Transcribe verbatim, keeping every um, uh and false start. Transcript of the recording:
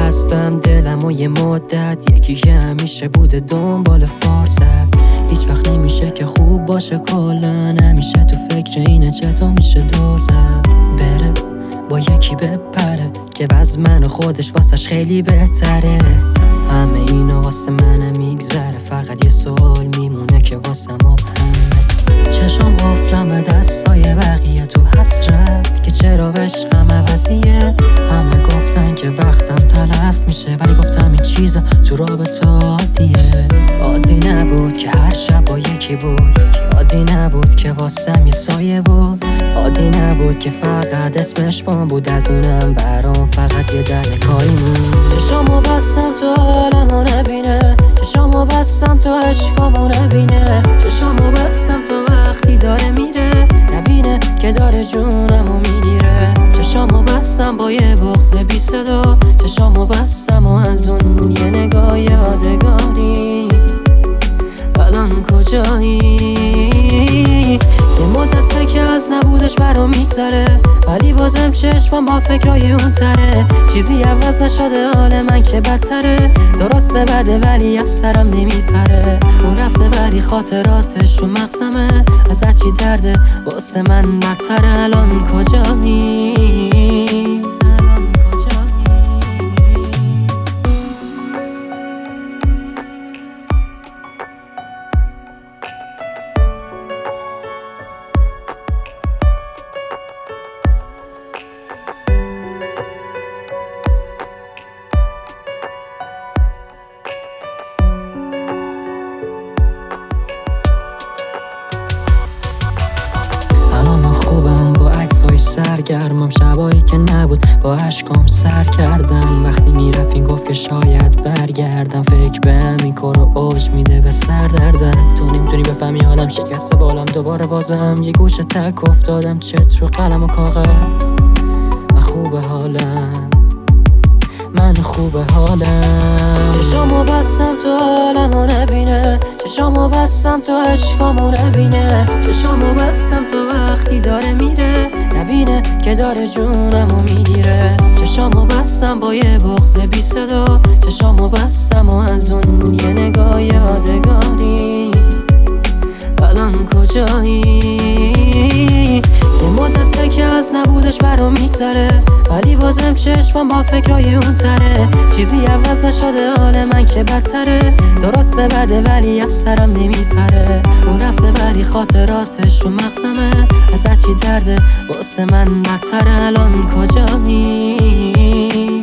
بستم دلم و یه مدت، یکی که همیشه بوده دنبال فرصت. هیچ وقت نمیشه که خوب باشه کلا، همیشه تو فکر اینه چطور میشه دور زد. بره با یکی بپره که وز من و خودش واسش خیلی بهتره. همه اینا واسه منم میگذره، فقط یه سوال میمونه که واسه ما همه. چشم قفلم به دستای بقیه تو حسرت که چرا عشقم عوضیه. همه گفتن که وقتم تلف میشه، ولی گفتم این چیزا تو رابطه عادیه. عادی نبود که هر شب با یکی بود، عادی نبود که واسم یه سایه بود، عادی نبود که فقط اسمش بام بود، از اونم برام فقط یه دل کاری بود. چشامو بستم تو حالمو نبینه، چشامو بستم تو عشقامو نبینه، چشامو بستم تو وقتی داره میره نبینه که داره جونمو میگیره. چشامو بستم با یه بغض بی صدا، چشامو بستم و از اون یه نگاه یادگاری. الان کجایی؟ یه مدته که از نبودش برام میگذره، ولی بازم چشمم با فکرای اون تره. چیزی عوض نشده حال من که بدتره، درسته بده ولی از سرم نمیپره. اون رفته ولی خاطراتش تو مغزمه، از هرچی درده واسه من بدتره. الان کجایی؟ سرگرمم شبایی که نبود با عشقام سر کردم. وقتی میرفت گفت که شاید برگردم، فکر به همین کار و اوج میده به سر دردم. تو نمیتونی بفهمی حالم شکسته بالم، دوباره بازم یه گوشه تک افتادم، چت رو قلم و کاغذ. من خوبه حالم، من خوبه حالم. چشامو بستم تو حالمو نبینه، چشامو بستم تو عشقامو نبینه، چشامو بستم تو وقتی داره میره نبینه که داره جونمو میگیره. چشامو بستم با یه بغض بی صدا، چشامو بستم و از اون یه نگاه یادگاری. الان کجایی؟ یه مدته که از نبودش برام میگذره، ولی بازم چشمم با فکرای اون تره. چیزی عوض نشده حال من که بدتره، درسته بده ولی از سرم نمیپره. اون رفته ولی خاطراتش تو مغزمه، از هرچی درده واسه من بدتره. الان کجایی؟